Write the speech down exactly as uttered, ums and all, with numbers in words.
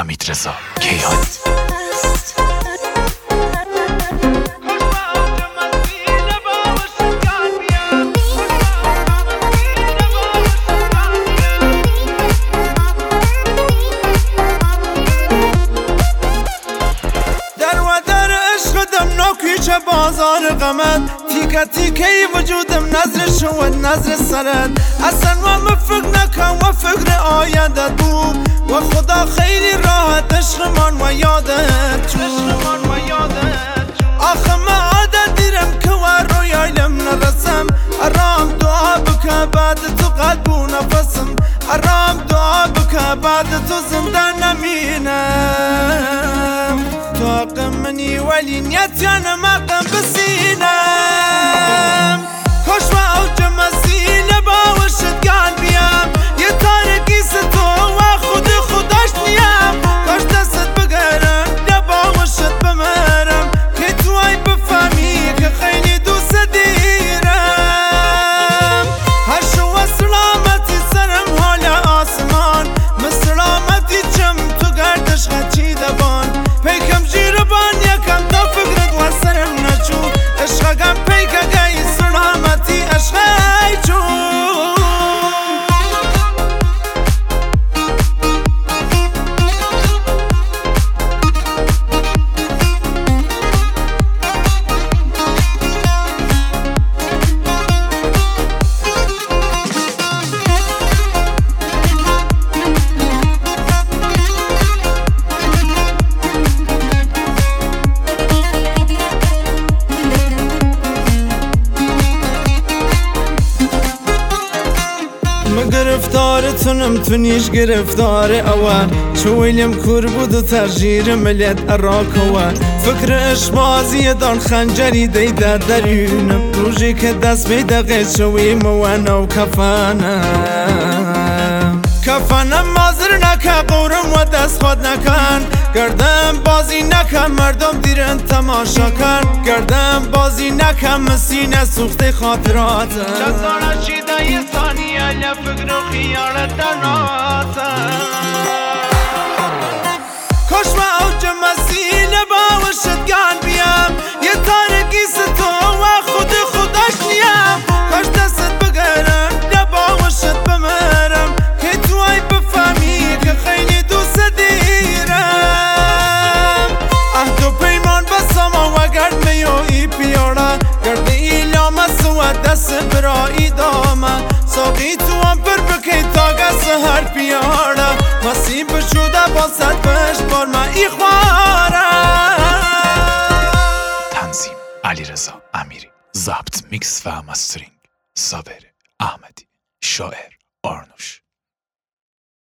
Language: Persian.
حمیدرضا کیهانی. چه بازار غمت تیکه تیکه وجودم نظر شود نظر سرت اصلا و مفکر نکن و فکر آیندت بود و خدا خیلی راحت عشقمان و یادت آخه ما عادت دیرم که و رویایم نرسم ارام دعا بکه بعد تو قلب و نفسم ارام دعا بکه بعد تو زنده نمینم طاقم منی ولی نیتیان مقم بسینم خوش و اوج مسیل باوشت گان بیم یه تارکی ستو و خود خودش نیم کاش دستت بگرم یا باوشت بمرم که تو ای بفهمی که خیلی دوست دیرم هر شو و سلامتی سرم حال آسمان مسلامتی چم تو گردش خچی دبان پیکم جیر بان یکم تا فکرت و سرم نچو عشقم پیکه گی سلامتی عشقی چون گرفتارتونم تو نیش گرفتاره اوه چویلیم کور بود و ترجیر ملیت اراکوه فکر اشبازی دان خنجری دیده درونم روژی که دست بیدقه چوی موانه و کفانه کفانم مازر نکه قورم و دست خود نکن گردم بازی نکن مردم دیرن تماشا کن گردم بازی نکن مسینه سوخته خاطرات چندانه شیده یه ثانیه یا فکر و خیالت دناتم کاش و اوج مسیل باوشت گان بیم یه تارکی ستو و خود خودش نیم کاش دستت بگرم یا باوشت بمرم که تو ای بفهمی که خیلی دوست دیرم عهد و پیمان بسام و گرد میو ای پیارا گرد ایلام سوى دست برایی دامه ساقی تو هم پر بکی تاگه سهر پیارا مسیم بشوده با صد بهش بار ما ای خوارم. تنظیم علیرضا امیری، ضبط میکس و مسترینگ صابر احمدی، شاعر آرنوش.